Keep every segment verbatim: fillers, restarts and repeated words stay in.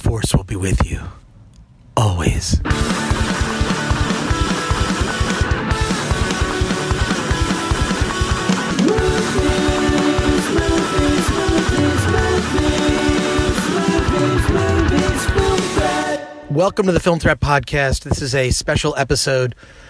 Force will be with you. Always. Welcome to the Film Threat Podcast. This is a special episode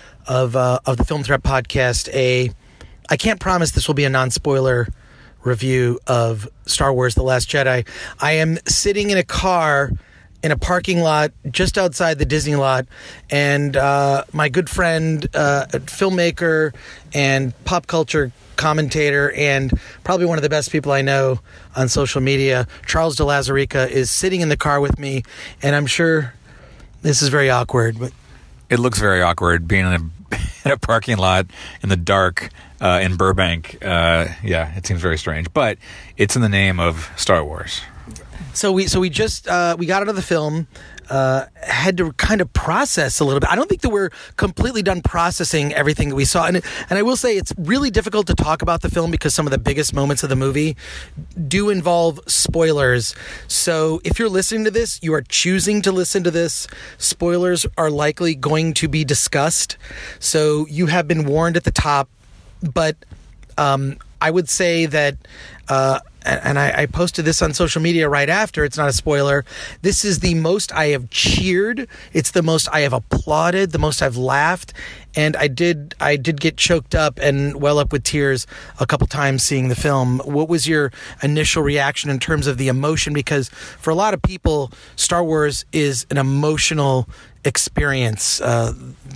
of uh, of the Film Threat Podcast. A, I can't promise this will be a non-spoiler review of Star Wars: The Last Jedi. I am sitting in a car in a parking lot just outside the Disney lot, and uh, my good friend, uh, filmmaker and pop culture commentator, and probably one of the best people I know on social media, Charles de Lazarica, is sitting in the car with me, and I'm sure this is very awkward. But it looks very awkward being in a, in a parking lot in the dark uh, in Burbank. Uh, yeah, it seems very strange, but it's in the name of Star Wars. So we so we just uh, we got out of the film, uh, had to kind of process a little bit. I don't think that we're completely done processing everything that we saw, and and I will say it's really difficult to talk about the film because some of the biggest moments of the movie do involve spoilers. So if you're listening to this, you are choosing to listen to this. Spoilers are likely going to be discussed, so you have been warned at the top. But um, I would say that. Uh, And I, I posted this on social media right after. It's not a spoiler. This is the most I have cheered. It's the most I have applauded, the most I've laughed. And I did I did get choked up and well up with tears a couple times seeing the film. What was your initial reaction in terms of the emotion? Because for a lot of people, Star Wars is an emotional experience. Uh,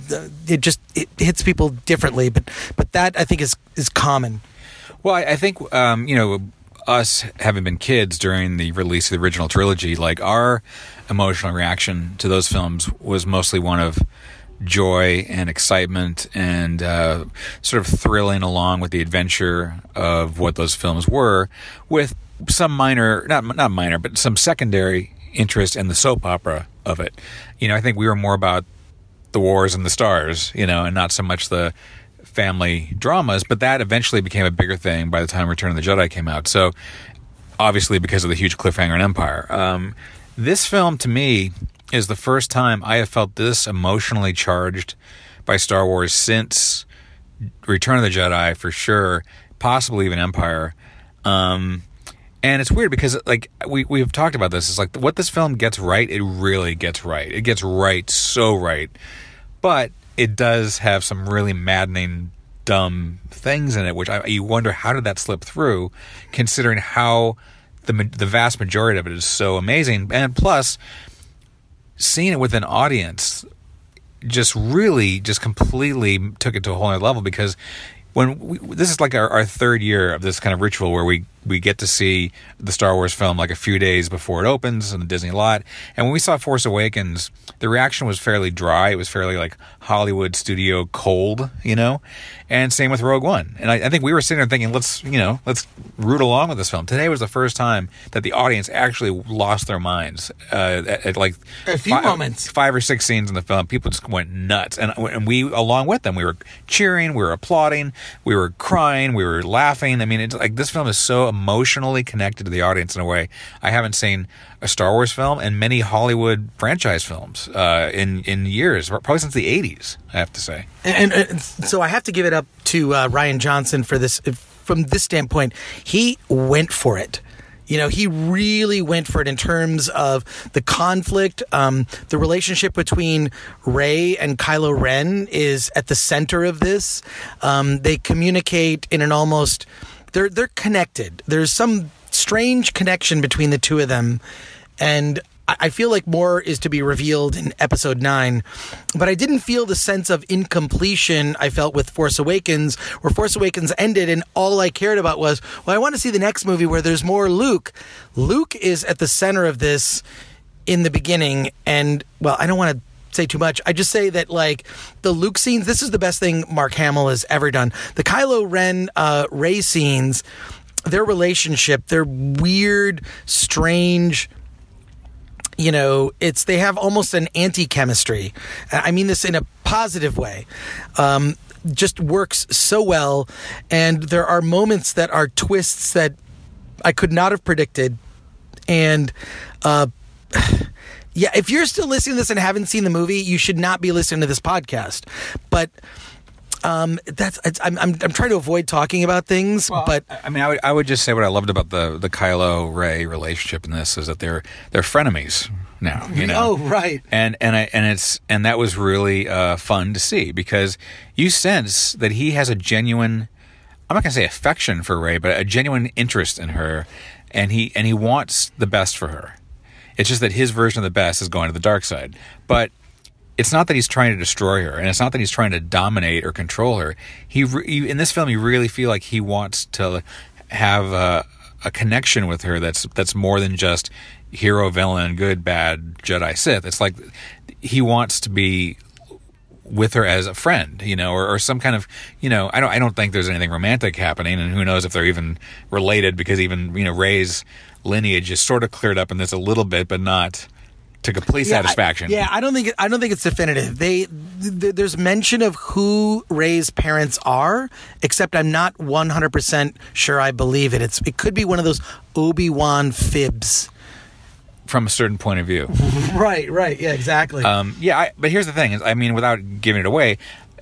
it just it hits people differently. But but that, I think, is, is common. Well, I, I think, um, you know... us having been kids during the release of the original trilogy, like our emotional reaction to those films was mostly one of joy and excitement and uh, sort of thrilling along with the adventure of what those films were, with some minor, not not minor, but some secondary interest in the soap opera of it. You know, I think we were more about the wars and the stars, you know, and not so much the family dramas, but that eventually became a bigger thing by the time Return of the Jedi came out. So, obviously, because of the huge cliffhanger in Empire. Um, this film, to me, is the first time I have felt this emotionally charged by Star Wars since Return of the Jedi, for sure, possibly even Empire. Um, and it's weird because, like, we, we've talked about this. It's like, what this film gets right, it really gets right. It gets right, so right. But it does have some really maddening, dumb things in it, which I, you wonder, how did that slip through, considering how the the vast majority of it is so amazing. And plus, seeing it with an audience just really, just completely took it to a whole other level, because when we, this is like our, our third year of this kind of ritual where we, we get to see the Star Wars film like a few days before it opens in the Disney lot. And when we saw Force Awakens, the reaction was fairly dry. It was fairly like Hollywood studio cold, you know? And same with Rogue One. And I, I think we were sitting there thinking, let's, you know, let's root along with this film. Today was the first time that the audience actually lost their minds. Uh, at, at like a few five, moments, five or six scenes in the film, people just went nuts. And, and we, along with them, we were cheering, we were applauding, we were crying, we were laughing. I mean, it's like, this film is so emotionally connected to the audience in a way I haven't seen a Star Wars film and many Hollywood franchise films uh, in in years, probably since the eighties, I have to say. And, and so I have to give it up to uh, Rian Johnson for this. From this standpoint, he went for it. You know, he really went for it in terms of the conflict. Um, the relationship between Rey and Kylo Ren is at the center of this. Um, they communicate in an almost... They're they're connected. There's some strange connection between the two of them. And I feel like more is to be revealed in episode nine, but I didn't feel the sense of incompletion I felt with Force Awakens, where Force Awakens ended and all I cared about was, well, I want to see the next movie where there's more Luke. Luke is at the center of this in the beginning, and, well, I don't want to say too much. I just say that, like, the Luke scenes, this is the best thing Mark Hamill has ever done. The Kylo Ren, uh, Rey scenes, their relationship, their weird, strange... You know, it's they have almost an anti-chemistry. I mean this in a positive way. Um, just works so well. And there are moments that are twists that I could not have predicted. And uh, Yeah, if you're still listening to this and haven't seen the movie, you should not be listening to this podcast. But um, that's it's, I'm, I'm I'm trying to avoid talking about things. Well, but I mean, I would I would just say what I loved about the the Kylo Rey relationship in this is that they're they're frenemies now. You know? Oh, right. And and I and it's and that was really uh, fun to see because you sense that he has a genuine, I'm not gonna say affection for Rey, but a genuine interest in her, and he and he wants the best for her. It's just that his version of the best is going to the dark side. But it's not that he's trying to destroy her, and it's not that he's trying to dominate or control her. He, re- in this film, you really feel like he wants to have a, a connection with her that's that's more than just hero, villain, good, bad, Jedi, Sith. It's like he wants to be with her as a friend, you know, or, or some kind of, you know, I don't I don't think there's anything romantic happening, and who knows if they're even related, because even, you know, Rey's lineage is sort of cleared up in this a little bit, but not to complete yeah, satisfaction. I, yeah, I don't think I don't think it's definitive. They th- there's mention of who Rey's parents are, except I'm not one hundred percent sure I believe it. It's it could be one of those Obi-Wan fibs. From a certain point of view. Right, right. Yeah, exactly. Um, yeah, I, but here's the thing. Is, I mean, without giving it away,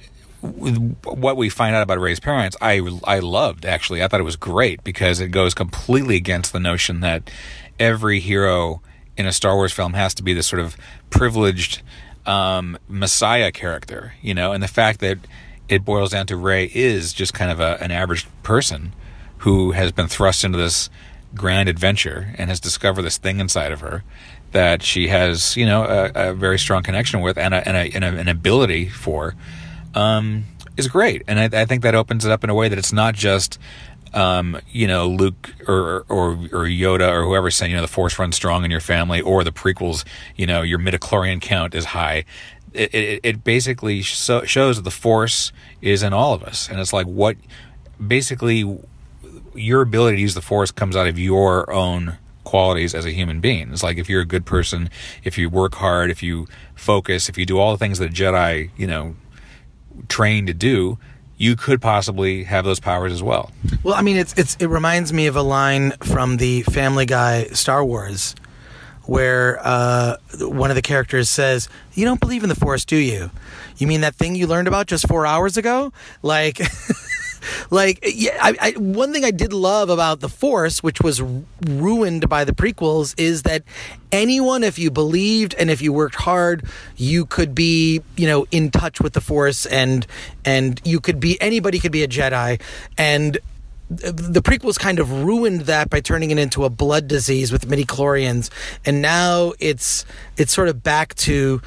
what we find out about Rey's parents, I, I loved, actually. I thought it was great because it goes completely against the notion that every hero in a Star Wars film has to be this sort of privileged um, messiah character, you know, and the fact that it boils down to Rey is just kind of a, an average person who has been thrust into this grand adventure and has discovered this thing inside of her that she has, you know, a, a very strong connection with and, a, and, a, and a, an ability for, um, is great. And I, I think that opens it up in a way that it's not just, um, you know, Luke or, or or Yoda or whoever's saying, you know, the Force runs strong in your family, or the prequels, you know, your midichlorian count is high. It, it, it basically so, shows that the Force is in all of us. And it's like what basically your ability to use the Force comes out of your own qualities as a human being. It's like if you're a good person, if you work hard, if you focus, if you do all the things that Jedi, you know, train to do, you could possibly have those powers as well. Well, I mean, it's it's it reminds me of a line from the Family Guy Star Wars, where uh, one of the characters says, "You don't believe in the Force, do you? You mean that thing you learned about just four hours ago?" Like. Like, yeah, I, I, one thing I did love about The Force, which was r- ruined by the prequels, is that anyone, if you believed and if you worked hard, you could be, you know, in touch with the Force, and and you could be, anybody could be a Jedi. And the prequels kind of ruined that by turning it into a blood disease with midichlorians. And now it's it's sort of back to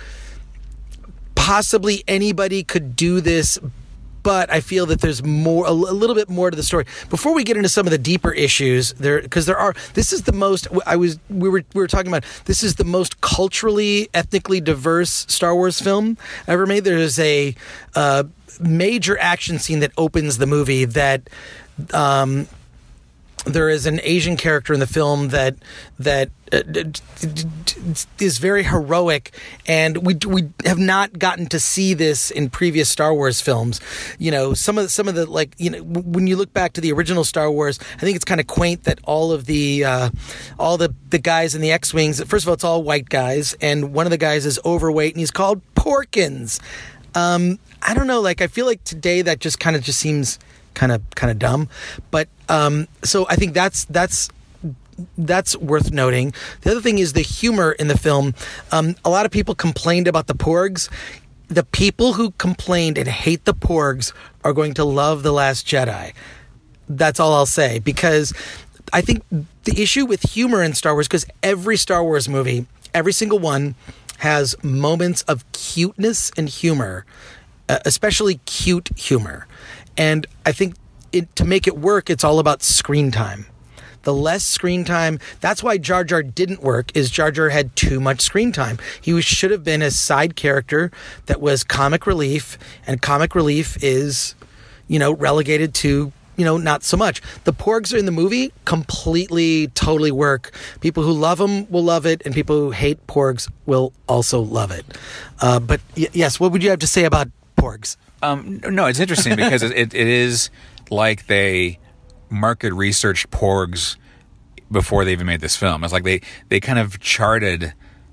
possibly anybody could do this. But I feel that there's more, a little bit more to the story. Before we get into some of the deeper issues, there because there are. This is the most. I was. We were. We were talking about. This is the most culturally, ethnically diverse Star Wars film ever made. There is a uh, major action scene that opens the movie. That um, there is an Asian character in the film that that uh, is very heroic, and we we have not gotten to see this in previous Star Wars films. You know, some of the, some of the like you know when you look back to the original Star Wars, I think it's kind of quaint that all of the uh, all the the guys in the X-wings. First of all, it's all white guys, and one of the guys is overweight, and he's called Porkins. Um, I don't know, like I feel like today that just kind of just seems kind of kind of dumb, but um, so I think that's that's that's worth noting. The other thing is the humor in the film. Um, a lot of people complained about the Porgs. The people who complained and hate the Porgs are going to love The Last Jedi. That's all I'll say, because I think the issue with humor in Star Wars, because every Star Wars movie, every single one, has moments of cuteness and humor, uh, especially cute humor. And I think it, to make it work, it's all about screen time. The less screen time, that's why Jar Jar didn't work, is Jar Jar had too much screen time. He was, should have been a side character that was comic relief, and comic relief is, you know, relegated to, you know, not so much. The Porgs in the movie completely, totally work. People who love them will love it, and people who hate Porgs will also love it. Uh, but y- yes, what would you have to say about Porgs? Um, no, it's interesting because it, it, it is like they market researched Porgs before they even made this film. It's like they, they kind of charted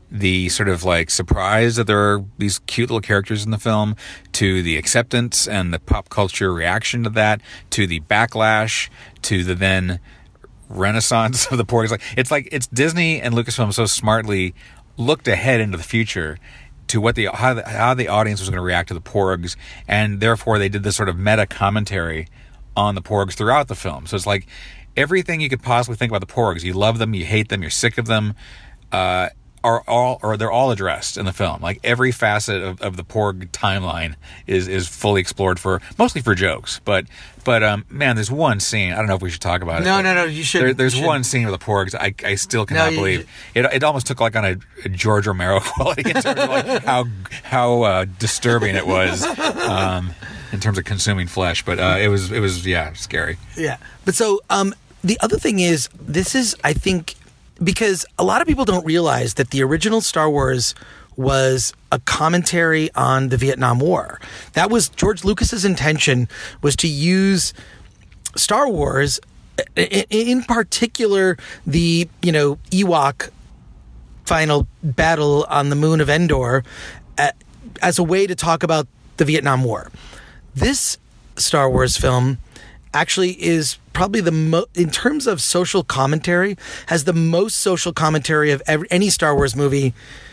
the sort of like surprise that there are these cute little characters in the film, to the acceptance and the pop culture reaction to that, to the backlash, to the then renaissance of the Porgs. Like it's like it's Disney and Lucasfilm so smartly looked ahead into the future to what the how the, how the audience was going to react to the Porgs, and therefore they did this sort of meta commentary on the Porgs throughout the film. So it's like everything you could possibly think about the Porgs. You love them, you hate them, you're sick of them, uh, are all or they're all addressed in the film. Like every facet of, of the Porg timeline is is fully explored, for mostly for jokes. But but um, man, there's one scene. I don't know if we should talk about it. No, no, no. You should. There, there's you one scene with the Porgs. I I still cannot No, you- believe it. It almost took like on a, a George Romero quality in terms of like how how uh, disturbing it was. Um, in terms of consuming flesh, but uh, it was it was yeah scary. Yeah. But so um, the other thing is, this is, I think, because a lot of people don't realize that the original Star Wars was a commentary on the Vietnam War. That was George Lucas's intention, was to use Star Wars, i- in particular the, you know, Ewok final battle on the moon of Endor, a- as a way to talk about the Vietnam War. This Star Wars film actually is probably the mo- in terms of social commentary, has the most social commentary of every, any Star Wars movie,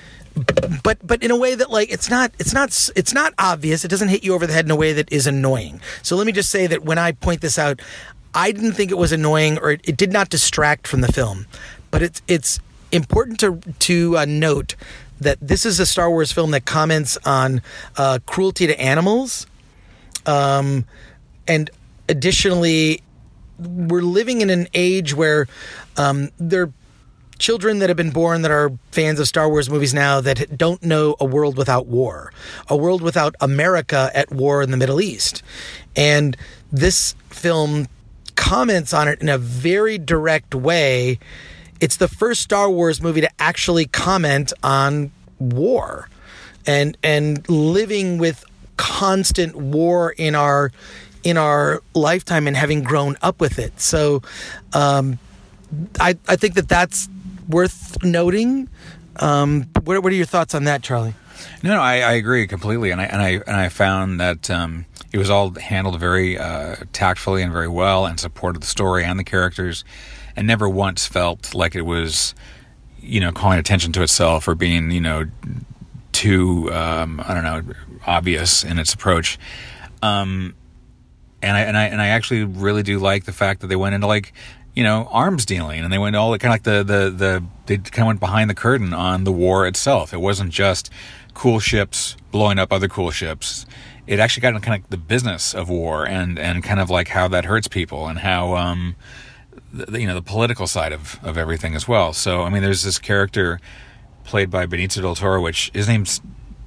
but but in a way that, like, it's not it's not it's not obvious. It doesn't hit you over the head in a way that is annoying. So let me just say that when I point this out, I didn't think it was annoying, or it, it did not distract from the film. But it's it's important to to uh, note that this is a Star Wars film that comments on uh, cruelty to animals. Um, and additionally, we're living in an age where um, there are children that have been born that are fans of Star Wars movies now that don't know a world without war, a world without America at war in the Middle East. And this film comments on it in a very direct way. It's the first Star Wars movie to actually comment on war and and living with constant war in our in our lifetime and having grown up with it. So um, I I think that that's worth noting. Um, what, what are your thoughts on that, Charlie? No, no, I, I agree completely, and I and I and I found that um, it was all handled very uh, tactfully and very well, and supported the story and the characters, and never once felt like it was, you know, calling attention to itself or being, you know, too um, I don't know, obvious in its approach. Um, and I and I and I actually really do like the fact that they went into, like, you know, arms dealing, and they went all kind of like the the the they kind of went behind the curtain on the war itself. It wasn't just cool ships blowing up other cool ships. It actually got into kind of like the business of war, and and kind of like how that hurts people, and how um the, you know, the political side of of everything as well. So I mean, there's this character played by Benicio del Toro, which his name's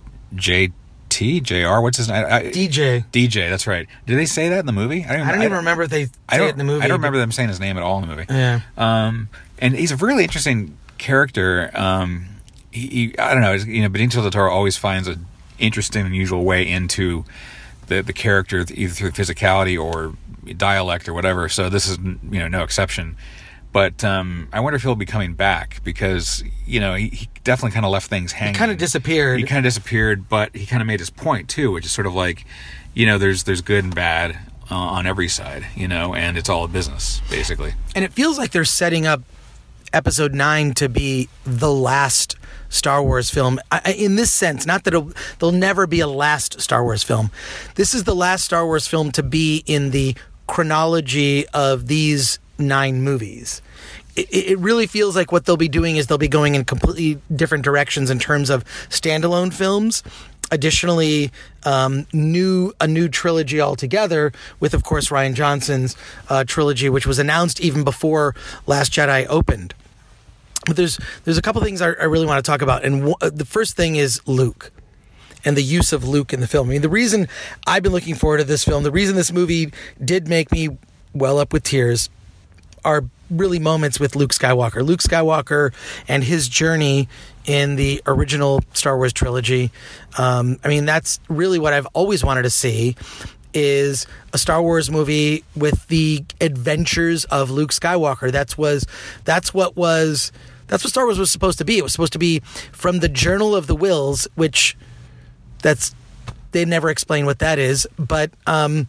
J T J R. What's his name? I, D J. D J. That's right. Did they say that in the movie? I don't, I don't even remember if they say I don't, it in the movie. I don't remember them saying his name at all in the movie. Yeah. Um, and he's a really interesting character. Um, he, he, I don't know. You know, Benicio del Toro always finds an interesting, unusual way into the the character, either through physicality or dialect or whatever. So this is, you know, no exception. But um, I wonder if he'll be coming back, because, you know, he, he definitely kind of left things hanging. He kind of disappeared. He kind of disappeared, but he kind of made his point too, which is sort of like, you know, there's there's good and bad uh, on every side, you know, and it's all a business, basically. And it feels like they're setting up Episode nine to be the last Star Wars film. I, in this sense, not that it'll, there'll never be a last Star Wars film. This is the last Star Wars film to be in the chronology of these nine movies. It, it really feels like what they'll be doing is they'll be going in completely different directions in terms of standalone films. Additionally, um, new a new trilogy altogether with, of course, Rian Johnson's uh, trilogy, which was announced even before Last Jedi opened. But there's there's a couple things I, I really want to talk about, and w- the first thing is Luke and the use of Luke in the film. I mean, the reason I've been looking forward to this film, the reason this movie did make me well up with tears, are really moments with Luke Skywalker. Luke Skywalker and his journey in the original Star Wars trilogy. Um, I mean, that's really what I've always wanted to see, is a Star Wars movie with the adventures of Luke Skywalker. That's was that's what was That's what Star Wars was supposed to be. It was supposed to be from the Journal of the Wills, which that's they never explain what that is. But um,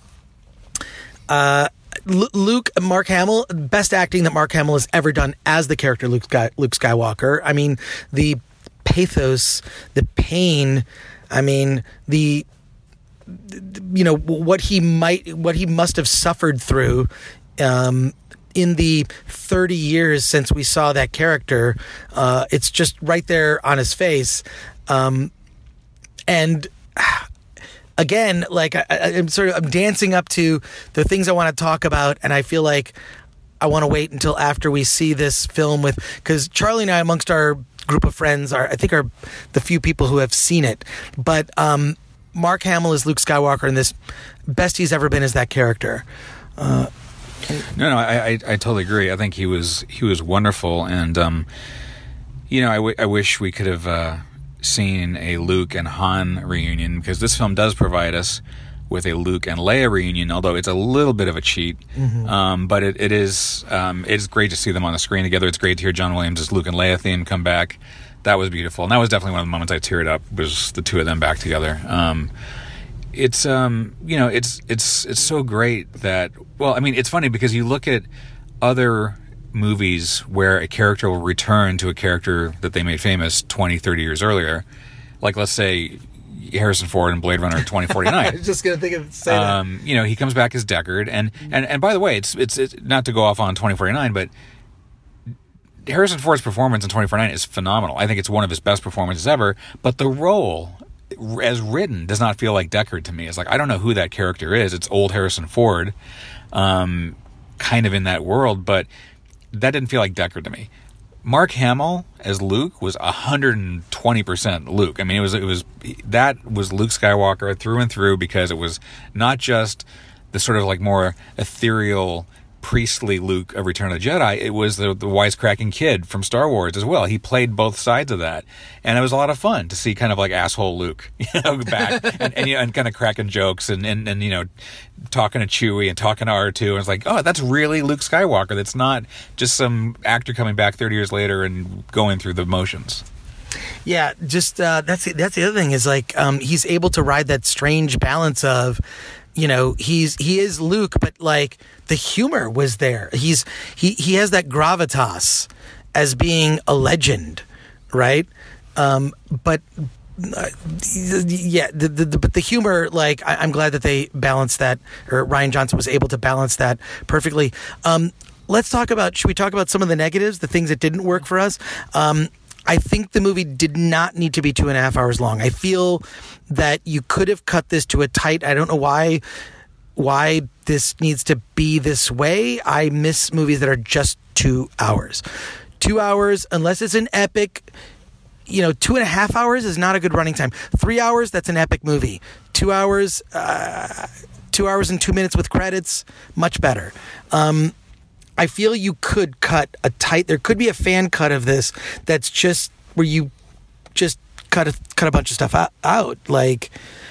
uh, L- Luke, Mark Hamill, best acting that Mark Hamill has ever done as the character Luke Sky- Luke Skywalker. I mean, the pathos, the pain. I mean, the you know what he might, what he must have suffered through. Um, in the thirty years since we saw that character, uh, it's just right there on his face. Um, and again, like I, I'm sort of I'm dancing up to the things I want to talk about, and I feel like I want to wait until after we see this film with, because Charlie and I, amongst our group of friends, are I think are the few people who have seen it. But um, Mark Hamill is Luke Skywalker, and this best he's ever been as that character. Uh, No, no, I, I, I totally agree. I think he was he was wonderful, and um, you know, I, w- I wish we could have uh, seen a Luke and Han reunion, because this film does provide us with a Luke and Leia reunion, although it's a little bit of a cheat. Mm-hmm. Um, but it, it is um, it's great to see them on the screen together. It's great to hear John Williams' Luke and Leia theme come back. That was beautiful, and that was definitely one of the moments I teared up, was the two of them back together. Um, It's um you know it's it's it's so great that, well, I mean, it's funny because you look at other movies where a character will return to a character that they made famous twenty, thirty years earlier, like let's say Harrison Ford in Blade Runner twenty forty-nine. I was just gonna think of say um, that. You know, he comes back as Deckard, and and and by the way, it's it's, it's not to go off on twenty forty-nine, but Harrison Ford's performance in twenty forty-nine is phenomenal. I think it's one of his best performances ever, but the role as written does not feel like Deckard to me. It's like, I don't know who that character is. It's old Harrison Ford, um, kind of in that world, but that didn't feel like Deckard to me. Mark Hamill as Luke was one hundred twenty percent Luke. I mean, it was it was that was Luke Skywalker through and through, because it was not just the sort of like more ethereal priestly Luke of Return of the Jedi. It was the, the wisecracking kid from Star Wars as well. He played both sides of that, and it was a lot of fun to see kind of like asshole Luke, you know, back and, and, you know, and kind of cracking jokes and, and, and you know, talking to Chewie and talking to R two. And it's like, oh, that's really Luke Skywalker. That's not just some actor coming back thirty years later and going through the motions. Yeah, just uh, that's that's the other thing is like um, he's able to ride that strange balance of, you know, he's he is Luke, but like the humor was there. He's he he has that gravitas as being a legend, right? Um, but uh, yeah, the, the, the but the humor, like I, I'm glad that they balanced that, or Rian Johnson was able to balance that perfectly. Um, let's talk about. Should we talk about some of the negatives, the things that didn't work for us? Um, I think the movie did not need to be two and a half hours long. I feel that you could have cut this to a tight. I don't know why why this needs to be this way. I miss movies that are just two hours. Two hours, unless it's an epic, you know, two and a half hours is not a good running time. Three hours, that's an epic movie. Two hours, uh, two hours and two minutes with credits, much better. Um, I feel you could cut a tight. There could be a fan cut of this that's just where you just cut a cut a bunch of stuff out. Like,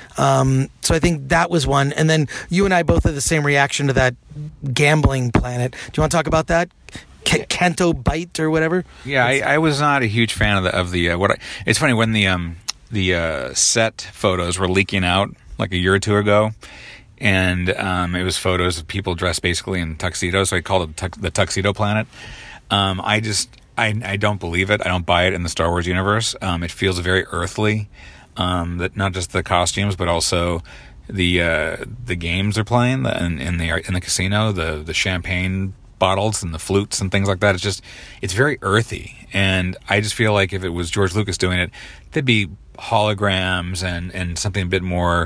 um, so I think that was one. And then you and I both had the same reaction to that gambling planet. Do you want to talk about that? K- Canto Bite or whatever. Yeah, I, I was not a huge fan of the of the uh, what. I, it's funny when the um the uh, set photos were leaking out like a year or two ago. And um, it was photos of people dressed basically in tuxedos, so I called it tux- the Tuxedo Planet. Um, I just, I, I don't believe it. I don't buy it in the Star Wars universe. Um, it feels very earthly. Um, that not just the costumes, but also the uh, the games they're playing in, in the in the casino, the the champagne bottles and the flutes and things like that. It's just, it's very earthy. And I just feel like if it was George Lucas doing it, there'd be holograms and and something a bit more,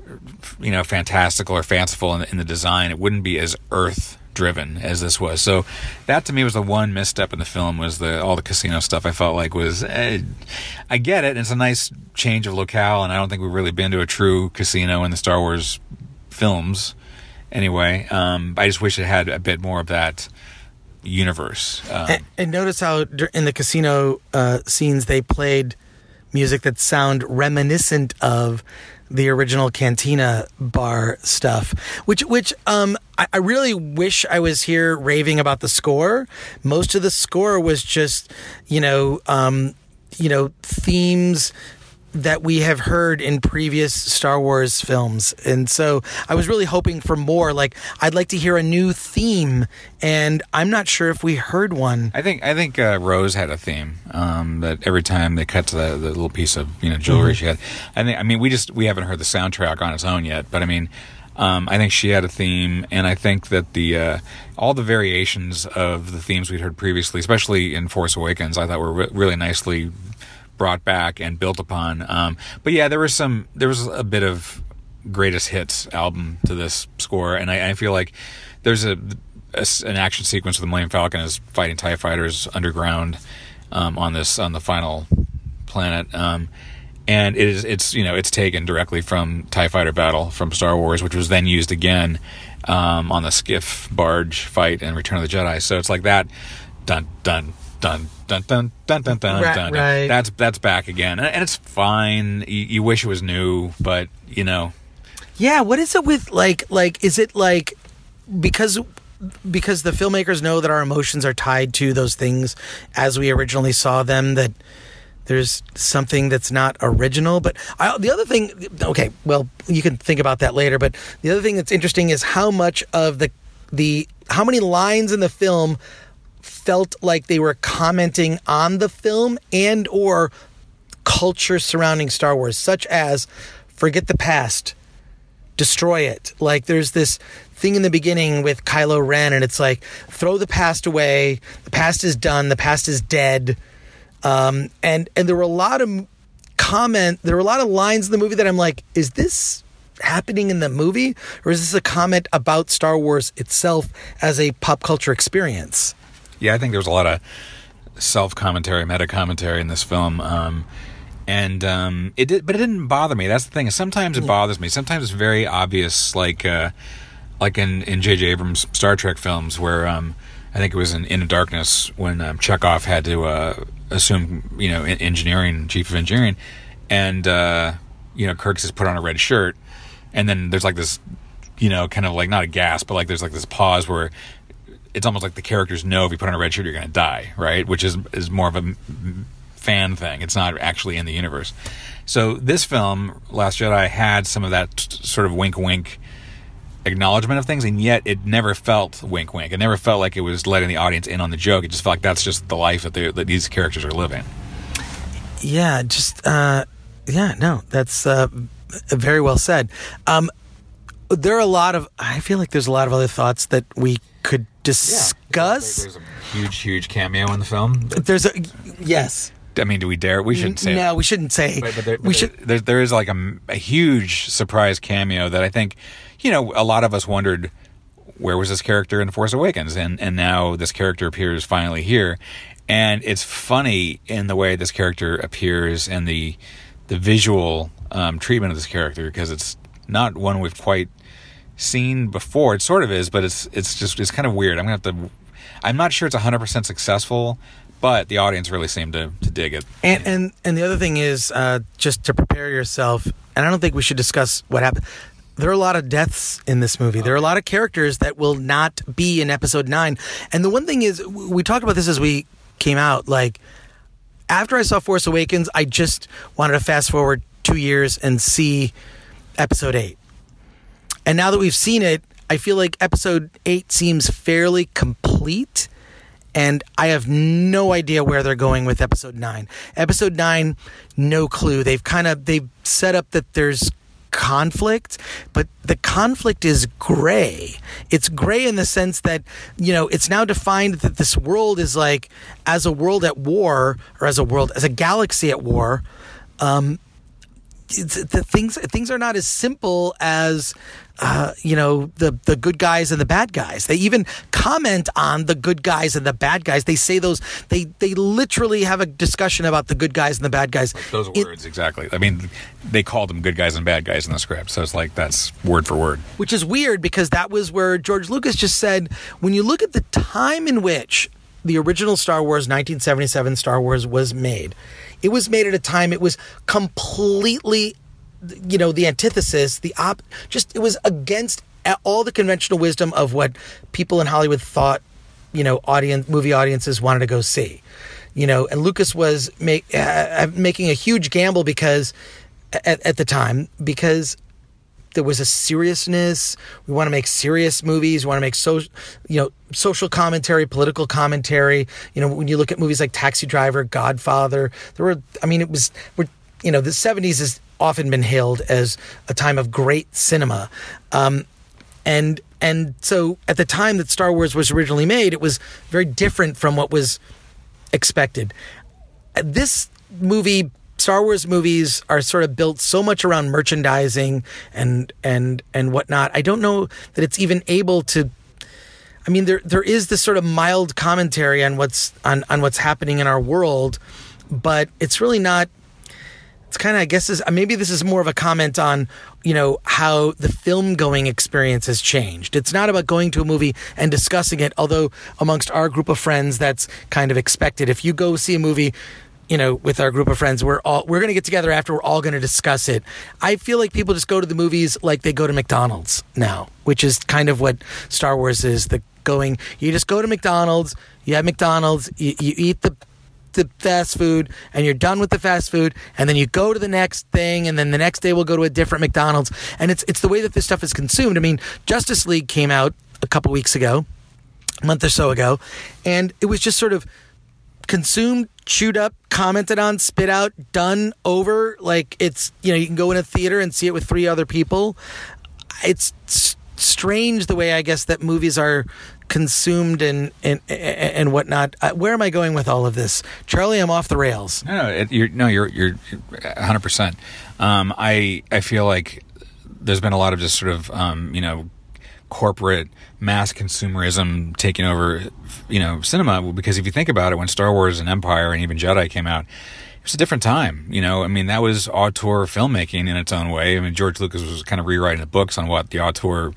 you know, fantastical or fanciful in the, in the design. It wouldn't be as earth driven as this was. So that to me was the one misstep in the film, was the all the casino stuff. I felt like was eh, I get it, and it's a nice change of locale, and I don't think we've really been to a true casino in the Star Wars films anyway. um I just wish it had a bit more of that universe. um, and, and notice how in the casino uh, scenes they played music that sound reminiscent of the original Cantina bar stuff, which which um I, I really wish I was here raving about the score. Most of the score was just, you know, um, you know, themes that we have heard in previous Star Wars films. And so I was really hoping for more. Like, I'd like to hear a new theme, and I'm not sure if we heard one. I think I think uh, Rose had a theme um, that every time they cut to the, the little piece of, you know, jewelry mm-hmm. she had. I think I mean we just we haven't heard the soundtrack on its own yet, but I mean um, I think she had a theme, and I think that the uh, all the variations of the themes we'd heard previously, especially in Force Awakens, I thought were re- really nicely brought back and built upon. Um, but yeah, there was some, there was a bit of greatest hits album to this score, and I, I feel like there's a, a an action sequence where the Millennium Falcon is fighting TIE fighters underground um, on this on the final planet, um, and it is it's you know it's taken directly from TIE Fighter Battle from Star Wars, which was then used again um, on the skiff barge fight in Return of the Jedi. So it's like that, dun dun. Dun dun dun dun dun dun right, dun. Right. That's that's back again, and it's fine. You, you wish it was new, but you know. Yeah, what is it with like like is it like because because the filmmakers know that our emotions are tied to those things as we originally saw them, that there's something that's not original. But I, the other thing, okay, well, you can think about that later. But the other thing that's interesting is how much of the the how many lines in the film felt like they were commenting on the film and or culture surrounding Star Wars, such as forget the past, destroy it. Like there's this thing in the beginning with Kylo Ren, and it's like, throw the past away. The past is done. The past is dead. Um, and, and there were a lot of comment, there were a lot of lines in the movie that I'm like, is this happening in the movie? Or is this a comment about Star Wars itself as a pop culture experience? Yeah, I think there was a lot of self-commentary, meta-commentary in this film, um, and um, it did, but it didn't bother me. That's the thing. Sometimes it bothers me. Sometimes it's very obvious, like uh, like in in J J Abrams' Star Trek films, where um, I think it was in Into Darkness when um, Chekhov had to uh, assume, you know, engineering, chief of engineering, and uh, you know, Kirk says put on a red shirt, and then there's like this, you know, kind of like not a gasp, but like there's like this pause where it's almost like the characters know if you put on a red shirt, you're going to die, right? Which is is more of a fan thing. It's not actually in the universe. So this film, Last Jedi, had some of that t- sort of wink-wink acknowledgement of things, and yet it never felt wink-wink. It never felt like it was letting the audience in on the joke. It just felt like that's just the life that, that these characters are living. Yeah, just, uh, yeah, no, that's uh, very well said. Um, there are a lot of, I feel like there's a lot of other thoughts that we could discuss. Yeah. There's a huge, huge cameo in the film. There's a, yes. I mean, do we dare? We shouldn't say No, it. we shouldn't say. But, but there, but we there, should. There, there is like a, a huge surprise cameo that I think, you know, a lot of us wondered, where was this character in Force Awakens? And and now this character appears finally here. And it's funny in the way this character appears and the the visual um, treatment of this character, because it's not one we've quite seen before. It sort of is, but it's it's just it's kind of weird. I'm gonna have to. I'm not sure it's one hundred percent successful, but the audience really seemed to, to dig it. And, and and the other thing is, uh, just to prepare yourself, and I don't think we should discuss what happened. There are a lot of deaths in this movie. There are a lot of characters that will not be in Episode nine. And the one thing is, we talked about this as we came out, like, after I saw Force Awakens, I just wanted to fast forward two years and see Episode eight. And now that we've seen it, I feel like Episode eight seems fairly complete, and I have no idea where they're going with Episode nine. Episode nine, no clue. They've kind of, they've set up that there's conflict, but the conflict is gray. It's gray in the sense that, you know, it's now defined that this world is like, as a world at war, or as a world, as a galaxy at war, um, it's, the things things are not as simple as uh, you know, the the good guys and the bad guys. They even comment on the good guys and the bad guys. They say those. They they literally have a discussion about the good guys and the bad guys. Like those words, it, exactly. I mean, they called them good guys and bad guys in the script, so it's like that's word for word. Which is weird, because that was where George Lucas just said, when you look at the time in which the original Star Wars, nineteen seventy-seven Star Wars, was made, it was made at a time it was completely you know, the antithesis, the op, just it was against all the conventional wisdom of what people in Hollywood thought, you know, audience movie audiences wanted to go see, you know. And Lucas was make, uh, making a huge gamble because at, at the time because there was a seriousness. We want to make serious movies. We want to make so, you know, social commentary, political commentary. You know, when you look at movies like Taxi Driver, Godfather, there were. I mean, it was. We're, you know, the seventies has often been hailed as a time of great cinema. Um, And and so at the time that Star Wars was originally made, it was very different from what was expected. This movie, Star Wars movies are sort of built so much around merchandising and and and whatnot. I don't know that it's even able to. I mean, there there is this sort of mild commentary on what's on, on what's happening in our world, but it's really not. It's kind of, I guess, is, maybe this is more of a comment on, you know, how the film going experience has changed. It's not about going to a movie and discussing it, although amongst our group of friends, that's kind of expected. If you go see a movie, you know, with our group of friends, we're all we're going to get together after, we're all going to discuss it. I feel like people just go to the movies like they go to McDonald's now, which is kind of what Star Wars is. The going, you just go to McDonald's, you have McDonald's, you, you eat the the fast food, and you're done with the fast food, and then you go to the next thing, and then the next day we'll go to a different McDonald's. And it's it's the way that this stuff is consumed. I mean, Justice League came out a couple weeks ago, a month or so ago, and it was just sort of consumed, chewed up, commented on, spit out, done, over. Like, it's, you know, you can go in a theater and see it with three other people. It's s- strange the way, I guess, that movies are consumed and and and whatnot. Uh, where am I going with all of this, Charlie? I'm off the rails. No, no, it, you're no, you're you're one hundred percent. Um, I I feel like there's been a lot of just sort of um, you know, corporate mass consumerism taking over, you know, cinema. Because if you think about it, when Star Wars and Empire and even Jedi came out, it was a different time. You know, I mean, that was auteur filmmaking in its own way. I mean, George Lucas was kind of rewriting the books on what the auteur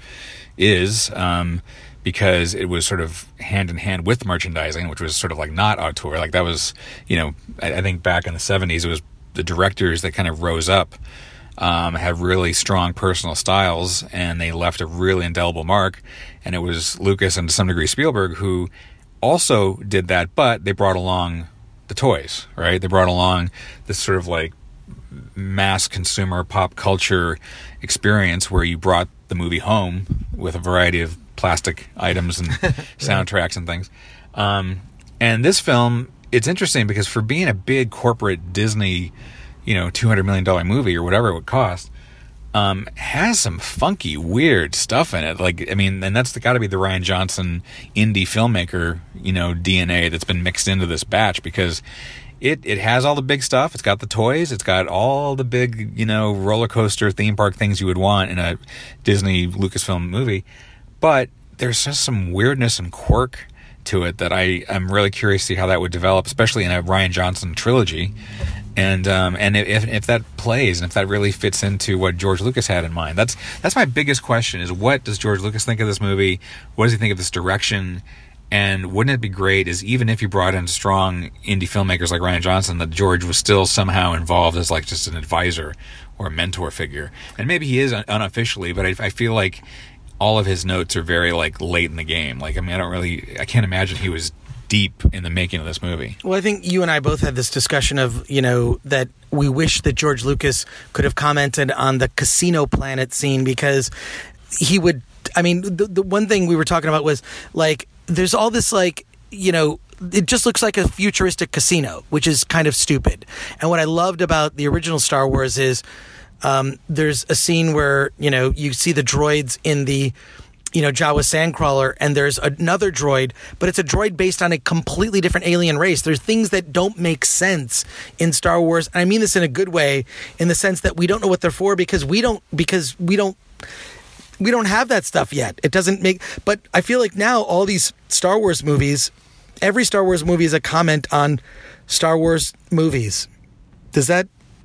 is. Um, because it was sort of hand in hand with merchandising, which was sort of like not auteur. Like that was, you know, I, I think back in the seventies, it was the directors that kind of rose up, um, had really strong personal styles, and they left a really indelible mark. And it was Lucas and to some degree Spielberg who also did that, but they brought along the toys, right? They brought along this sort of like mass consumer pop culture experience where you brought the movie home with a variety of plastic items and soundtracks and things. Um, and this film, it's interesting because for being a big corporate Disney, you know, two hundred million dollars movie or whatever it would cost, um, has some funky, weird stuff in it. Like, I mean, and that's got to be the Rian Johnson indie filmmaker, you know, D N A that's been mixed into this batch, because it, it has all the big stuff. It's got the toys. It's got all the big, you know, roller coaster theme park things you would want in a Disney Lucasfilm movie. But there's just some weirdness and quirk to it that I, I'm really curious to see how that would develop, especially in a Rian Johnson trilogy. And um, and if if that plays and if that really fits into what George Lucas had in mind. That's that's my biggest question, is what does George Lucas think of this movie? What does he think of this direction? And wouldn't it be great, is even if you brought in strong indie filmmakers like Rian Johnson, that George was still somehow involved as like just an advisor or a mentor figure? And maybe he is unofficially, but I, I feel like all of his notes are very like late in the game. Like, I mean, I don't really, I can't imagine he was deep in the making of this movie. Well, I think you and I both had this discussion of, you know, that we wish that George Lucas could have commented on the Casino Planet scene, because he would, I mean, the, the one thing we were talking about was like, there's all this like, you know, it just looks like a futuristic casino, which is kind of stupid. And what I loved about the original Star Wars is, Um, there's a scene where, you know, you see the droids in the, you know, Jawa Sandcrawler, and there's another droid, but it's a droid based on a completely different alien race. There's things that don't make sense in Star Wars. And I mean this in a good way, in the sense that we don't know what they're for because we don't, because we don't, we don't have that stuff yet. It doesn't make, but I feel like now all these Star Wars movies, every Star Wars movie is a comment on Star Wars movies. Does that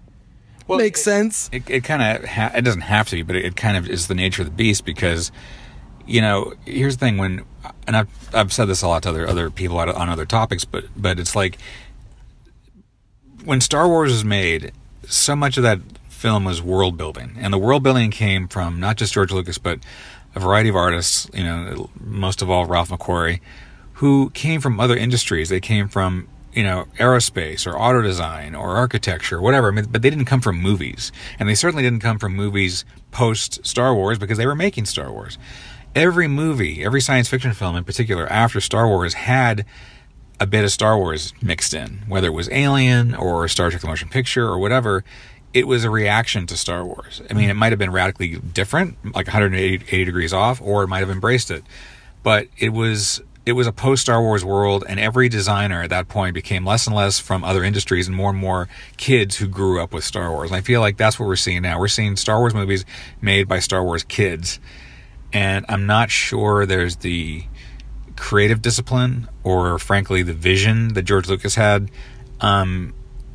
Well, makes it, sense? It, it kind of ha- it doesn't have to be, but it, it kind of is the nature of the beast, because, you know, here's the thing, when, and I've I've said this a lot to other other people on other topics, but but it's like when Star Wars is made, so much of that film was world building, and the world building came from not just George Lucas, but a variety of artists. You know, most of all Ralph McQuarrie, who came from other industries. They came from, you know, aerospace or auto design or architecture, whatever. I mean, but they didn't come from movies, and they certainly didn't come from movies post Star Wars because they were making Star Wars. Every movie, every science fiction film in particular after Star Wars had a bit of Star Wars mixed in, whether it was Alien or Star Trek the Motion Picture or whatever. It was a reaction to Star Wars. I mean, it might have been radically different, like one hundred eighty degrees off, or it might have embraced it. But it was it was a post-Star Wars world, and every designer at that point became less and less from other industries and more and more kids who grew up with Star Wars. And I feel like that's what we're seeing now. We're seeing Star Wars movies made by Star Wars kids. And I'm not sure there's the creative discipline or, frankly, the vision that George Lucas had um,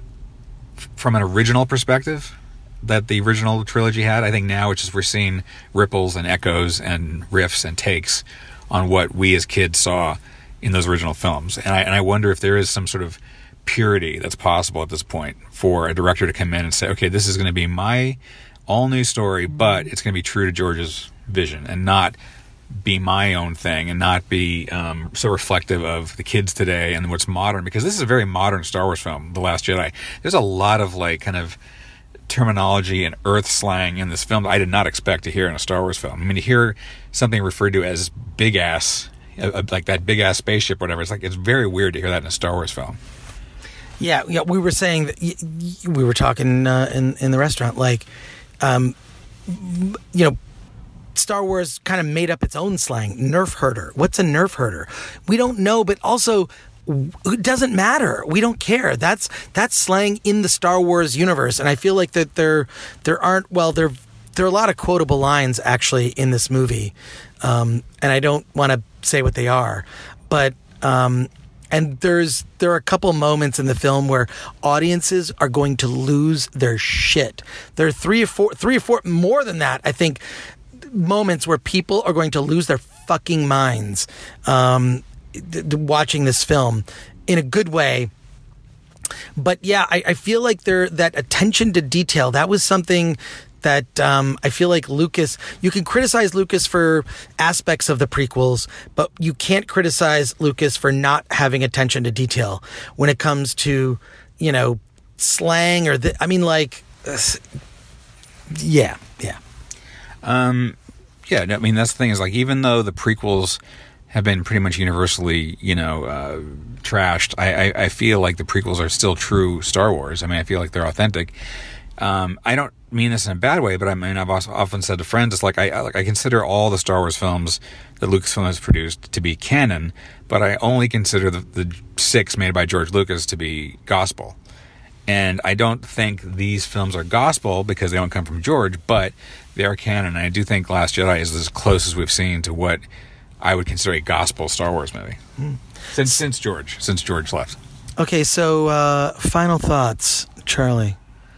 f- from an original perspective that the original trilogy had. I think now it's just we're seeing ripples and echoes and riffs and takes on what we as kids saw in those original films. And I, and I wonder if there is some sort of purity that's possible at this point for a director to come in and say, okay, this is going to be my all-new story, but it's going to be true to George's vision and not be my own thing and not be um, so reflective of the kids today and what's modern, because this is a very modern Star Wars film, The Last Jedi. There's a lot of like kind of terminology and earth slang in this film that I did not expect to hear in a Star Wars film. I mean, to hear something referred to as big ass, uh, like that big ass spaceship or whatever, it's like it's very weird to hear that in a Star Wars film. Yeah, yeah, we were saying that y- y- we were talking uh, in in the restaurant, like, um, you know, Star Wars kind of made up its own slang. Nerf herder. What's a nerf herder? We don't know, but also it doesn't matter. We don't care. That's that's slang in the Star Wars universe, and I feel like that there there aren't well there there are a lot of quotable lines actually in this movie, um, and I don't want to say what they are, but. Um, And there's there are a couple moments in the film where audiences are going to lose their shit. There are three or four, three or four more than that, I think, moments where people are going to lose their fucking minds um, th- th- watching this film in a good way. But yeah, I, I feel like there that attention to detail, that was something that um, I feel like Lucas, you can criticize Lucas for aspects of the prequels, but you can't criticize Lucas for not having attention to detail when it comes to, you know, slang or the, I mean, like, uh, yeah, yeah. Um, yeah, I mean, that's the thing is like, even though the prequels have been pretty much universally, you know, uh, trashed, I, I, I feel like the prequels are still true Star Wars. I mean, I feel like they're authentic. Um, I don't mean this in a bad way, but I mean, I've also often said to friends, it's like I, I like I consider all the Star Wars films that Lucasfilm has produced to be canon, but I only consider the, the six made by George Lucas to be gospel. And I don't think these films are gospel because they don't come from George, but they are canon. And I do think Last Jedi is as close as we've seen to what I would consider a gospel Star Wars movie mm. since since George since George left. Okay, so uh, final thoughts, Charlie.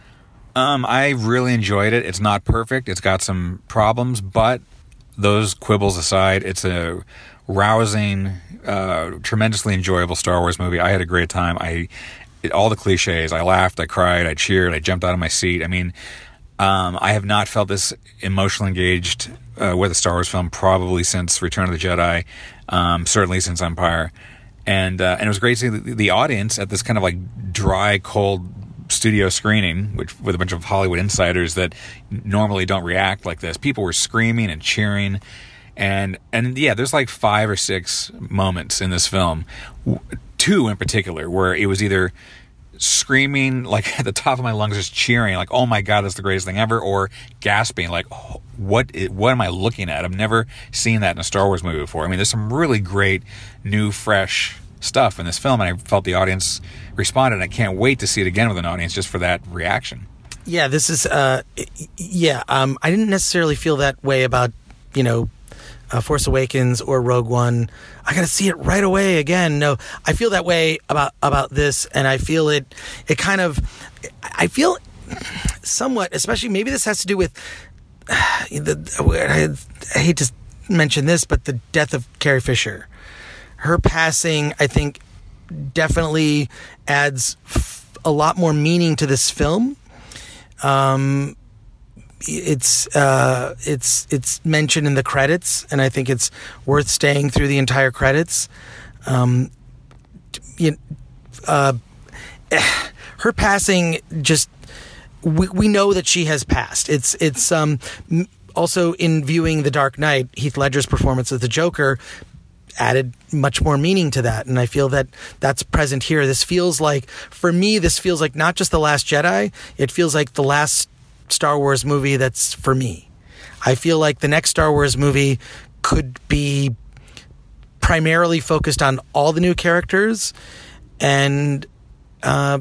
Um, I really enjoyed it. It's not perfect. It's got some problems, but those quibbles aside, it's a rousing, uh, tremendously enjoyable Star Wars movie. I had a great time. I, it, all the cliches. I laughed, I cried, I cheered, I jumped out of my seat. I mean, um, I have not felt this emotionally engaged uh, with a Star Wars film probably since Return of the Jedi, um, certainly since Empire. And uh, and it was great to see the, the audience at this kind of like dry, cold studio screening, which with a bunch of Hollywood insiders that normally don't react like this. People were screaming and cheering, and and yeah, there's like five or six moments in this film, two in particular, where it was either screaming like at the top of my lungs, just cheering like, "Oh my God, that's the greatest thing ever," or gasping like, oh, "What? What am I looking at? I've never seen that in a Star Wars movie before." I mean, there's some really great, new, fresh stuff in this film, and I felt the audience responded. And I can't wait to see it again with an audience just for that reaction. Yeah, this is uh yeah um I didn't necessarily feel that way about, you know, uh, Force Awakens or Rogue One. I gotta see it right away again. No, I feel that way about about this, and I feel it it kind of I feel somewhat, especially maybe this has to do with uh, the I, I hate to mention this, but the death of Carrie Fisher. Her passing, I think, definitely adds f- a lot more meaning to this film. Um, it's uh, it's it's mentioned in the credits, and I think it's worth staying through the entire credits. Um, you, uh, her passing just we we know that she has passed. It's it's um, also in viewing The Dark Knight, Heath Ledger's performance as the Joker added much more meaning to that, and I feel that that's present here. This feels like, for me, this feels like not just The Last Jedi, it feels like the last Star Wars movie that's for me. I feel like the next Star Wars movie could be primarily focused on all the new characters, and uh,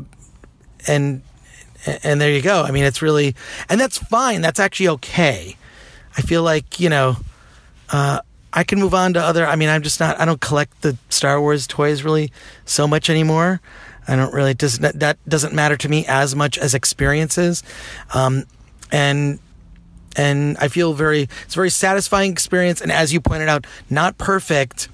and and there you go. I mean, it's really, and that's fine. That's actually okay. I feel like, you know, uh, I can move on to other, I mean, I'm just not, I don't collect the Star Wars toys really so much anymore. I don't really, does, that doesn't matter to me as much as experiences. Um, and, and I feel very, it's a very satisfying experience. And as you pointed out, not perfect,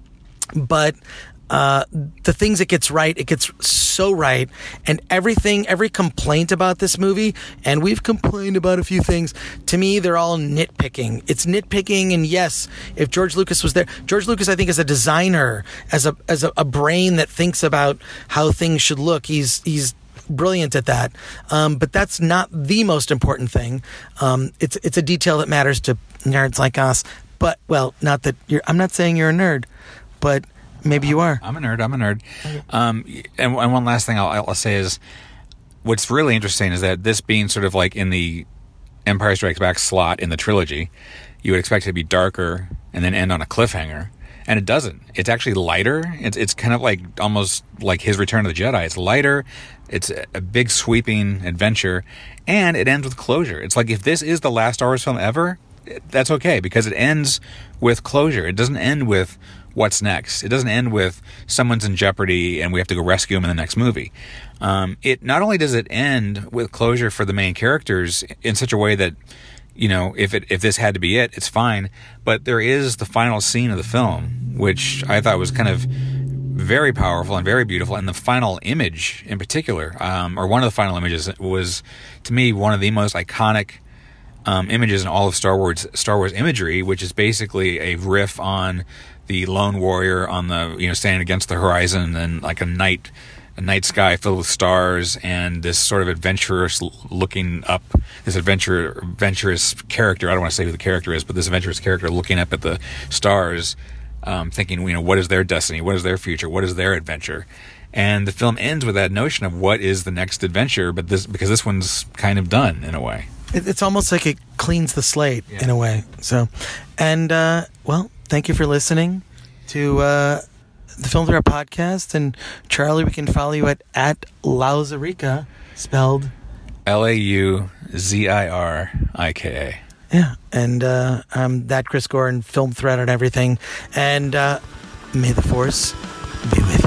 but uh, the things it gets right, it gets so right. And everything, every complaint about this movie, and we've complained about a few things, to me, they're all nitpicking. It's nitpicking, and yes, if George Lucas was there, George Lucas, I think, as a designer, as a as a, a brain that thinks about how things should look, he's he's brilliant at that. Um, but that's not the most important thing. Um, it's it's a detail that matters to nerds like us. But, well, not that you're, I'm not saying you're a nerd, but maybe you are. I'm a nerd. I'm a nerd. Okay. Um, and, and one last thing I'll, I'll say is, what's really interesting is that this being sort of like in the Empire Strikes Back slot in the trilogy, you would expect it to be darker and then end on a cliffhanger, and it doesn't. It's actually lighter. It's it's kind of like almost like his Return of the Jedi. It's lighter. It's a, a big sweeping adventure, and it ends with closure. It's like, if this is the last Star Wars film ever, that's okay, because it ends with closure. It doesn't end with what's next. It doesn't end with someone's in jeopardy and we have to go rescue him in the next movie. Um, it not only does it end with closure for the main characters in such a way that, you know, if it if this had to be it, it's fine. But there is the final scene of the film, which I thought was kind of very powerful and very beautiful. And the final image in particular, um, or one of the final images, was, to me, one of the most iconic um, images in all of Star Wars Star Wars imagery, which is basically a riff on the lone warrior on the, you know, standing against the horizon, and like a night, a night sky filled with stars, and this sort of adventurous looking up, this adventure, adventurous character. I don't want to say who the character is, but this adventurous character looking up at the stars, um, thinking, you know, what is their destiny? What is their future? What is their adventure? And the film ends with that notion of what is the next adventure, but this, because this one's kind of done in a way. It's almost like it cleans the slate, yeah, in a way. So, and, uh, well, thank you for listening to uh, the Film Threat podcast. And Charlie, we can follow you at, at Lauzirika, spelled L A U Z I R I K A. Yeah. And uh, I'm that Chris Gore and Film Threat and everything. And uh, may the Force be with you.